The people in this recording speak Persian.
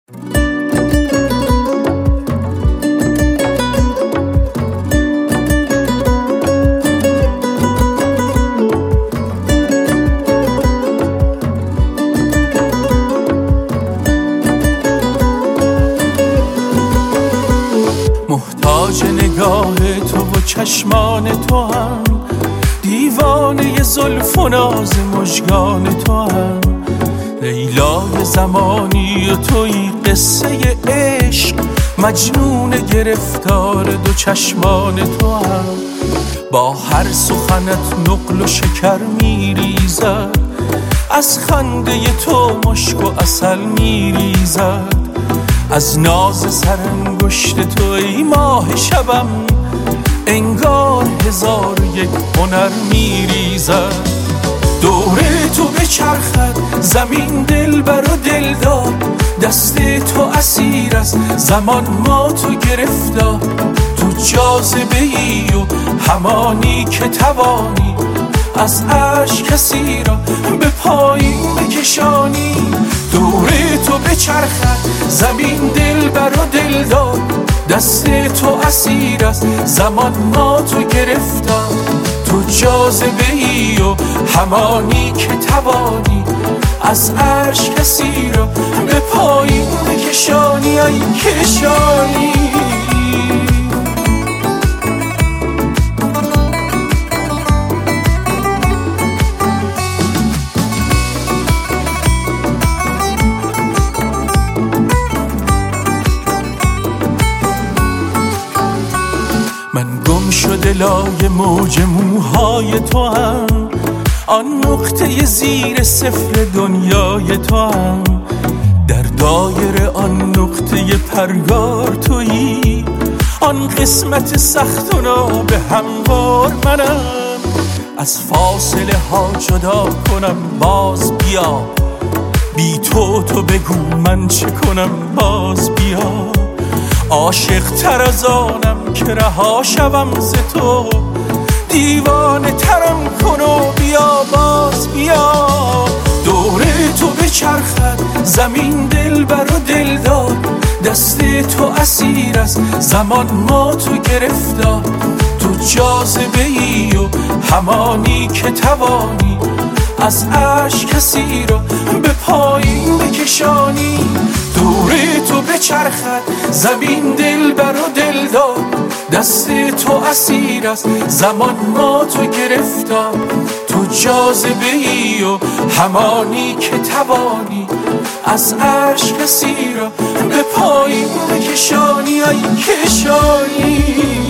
محتاج نگاه تو و چشمان تو هم، دیوانه زلف و ناز مژگان تو هم، لیلای زمانی و توی قصه عشق، مجنون گرفتار دو چشمان تو هم. با هر سخنت نقل و شکر میریزد، از خنده تو مشک و عسل میریزد، از ناز سرانگشت تو ای ماه شبم، انگار هزار یک هنر میریزد. دور تو بچرخد زمین دلبر و دلدار، دست تو اسیر است زمان ما تو گرفتار، تو جاذبه ای و همانی که توانی، از عرش کسی را به پایین بکشانی. دور تو بچرخد زمین دلبر و دلدار، دست تو اسیر است زمان ما تو گرفتار، تو جاذبه ای و همانی که توانی، از عرش کسی را به پایین بکشانی. ای کشانی من گم شده لای موج موهای تو هم، آن نقطه زیر صفر دنیای تو هم، در دایره آن نقطه پرگار تویی، آن قسمت سخت و نابه هموار منم. از فاصله ها جدا کنم باز بیا، بی تو بگو من چه کنم باز بیا. عاشق تر از آنم که رها شوم ز تو، دیوانه ترم کن و بیا باز بیا. دور تو بچرخد زمین دلبر و دلدار، دست تو اسیر است زمان ما تو گرفتار، تو جاذبه ای و همانی که توانی، از عرش کسی را به پایین بکشانی. دور تو بچرخد زمین دلبر و دلدار، دست تو اسیر است زمان ما تو گرفتار، تو جاذبه ای و همانی که توانی، از عرش کسی را به پایین بکشانی. ای کشانی